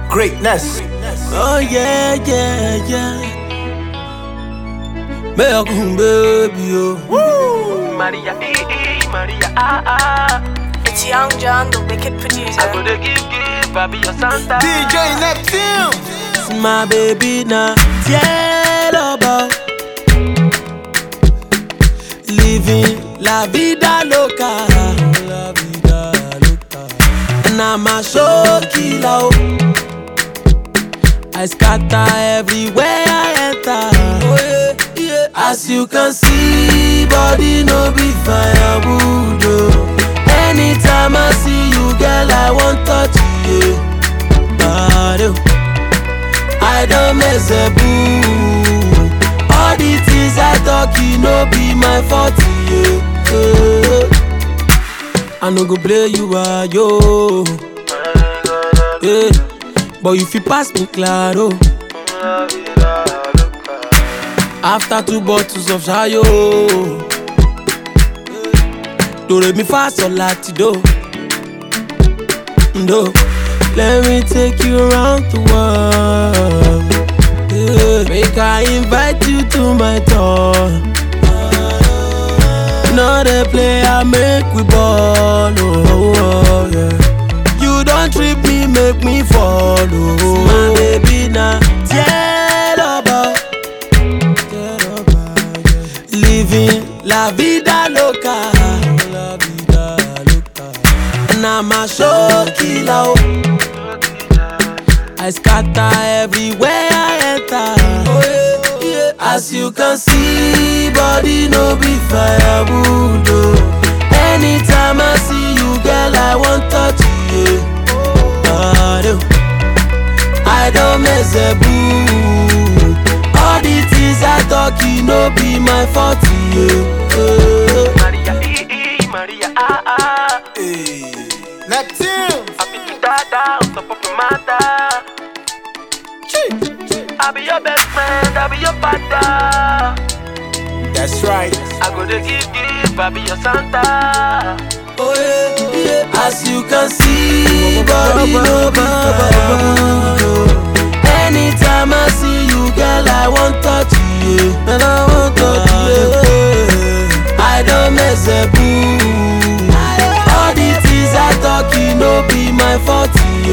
greatness. Oh yeah, yeah, yeah. Welcome, baby, oh. Maria, Maria, It's Young John, the wicked producer. I gotta give, baby, your Santa. DJ Neptune. It's my baby now. Cielo, living la vida loca. La vida loca. And I'm a show killer. I scatter everywhere I enter. Oh, yeah, yeah. As you can see, body no be firewood. Oh. Anytime I see you, girl, I want touch you. But I don't mess a boo. All the things I talk, you no be my fault. Yeah. I no go play you are yo. Yeah. But if you pass me claro. After 2 bottles of Shayo, do re mi fa sol lati do. Do. Let me take you around the world. Yeah. Make I invite you to my door. Not a play, I make we ball. Oh, yeah. You don't trip me, make me follow. My baby now, living la vida loca. La vida loca. And I'm a show killer. I scatter everywhere I enter. Oh, yeah, yeah. As you can see, body no be firewood. Oh. Anytime I see you, girl, I want touch you. I don't mess a boo. All the things I talk, you no be my fault. Maria, Maria, Hey. Neptune. I be your dada, on top of your mother. I be your best friend, I be your father. That's right. I gotta give, baby, your Santa. Oh yeah, yeah. As you can see, body no be firewood. Anytime I see you, girl, I want touch you. And I want touch you. I don't mess a boo. All the things I talk, you no be my fault.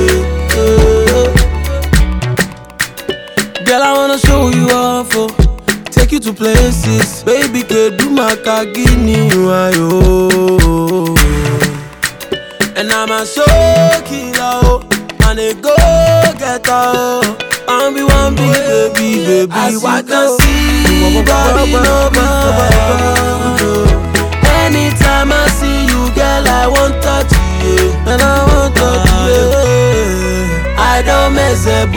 Girl, I wanna show you off, oh. Take you to places, baby, can do my kagini, oh. And I'm a show killer, oh. And a go getter, oh. I'm be one big baby. As you can see, body no be firewood. Anytime I see you, girl, I want touch you. And I want touch you. I don't mess a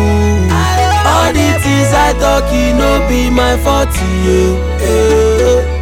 boo. All the things I talk, you no be my fault. Yeah.